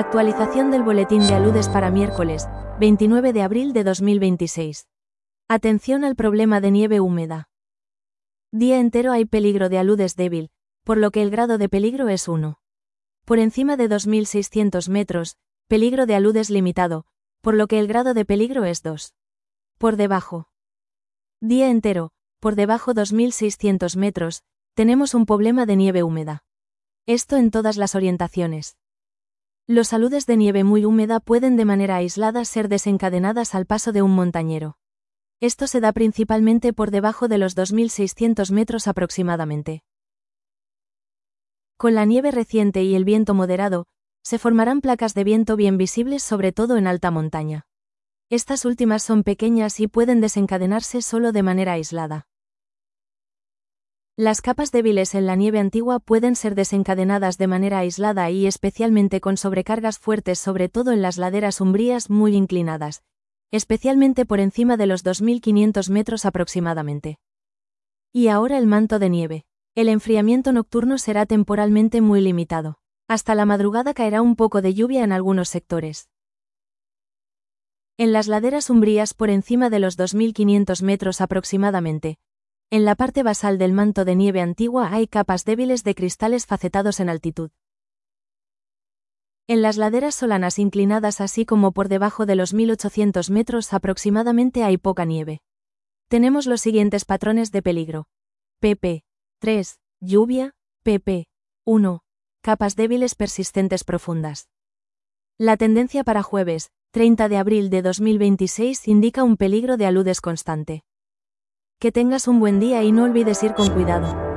Actualización del boletín de aludes para miércoles, 29 de abril de 2026. Atención al problema de nieve húmeda. Día entero hay peligro de aludes débil, por lo que el grado de peligro es 1. Por encima de 2.600 metros, peligro de aludes limitado, por lo que el grado de peligro es 2. Por debajo. Día entero, por debajo 2.600 metros, tenemos un problema de nieve húmeda. Esto en todas las orientaciones. Los aludes de nieve muy húmeda pueden de manera aislada ser desencadenadas al paso de un montañero. Esto se da principalmente por debajo de los 2.600 metros aproximadamente. Con la nieve reciente y el viento moderado, se formarán placas de viento bien visibles sobre todo en alta montaña. Estas últimas son pequeñas y pueden desencadenarse solo de manera aislada. Las capas débiles en la nieve antigua pueden ser desencadenadas de manera aislada y especialmente con sobrecargas fuertes sobre todo en las laderas umbrías muy inclinadas, especialmente por encima de los 2.500 metros aproximadamente. Y ahora el manto de nieve. El enfriamiento nocturno será temporalmente muy limitado. Hasta la madrugada caerá un poco de lluvia en algunos sectores. En las laderas umbrías por encima de los 2.500 metros aproximadamente, en la parte basal del manto de nieve antigua hay capas débiles de cristales facetados en altitud. En las laderas solanas inclinadas así como por debajo de los 1.800 metros aproximadamente hay poca nieve. Tenemos los siguientes patrones de peligro. pp. 3. Lluvia. pp. 1. Capas débiles persistentes profundas. La tendencia para jueves, 30 de abril de 2026 indica un peligro de aludes constante. Que tengas un buen día y no olvides ir con cuidado.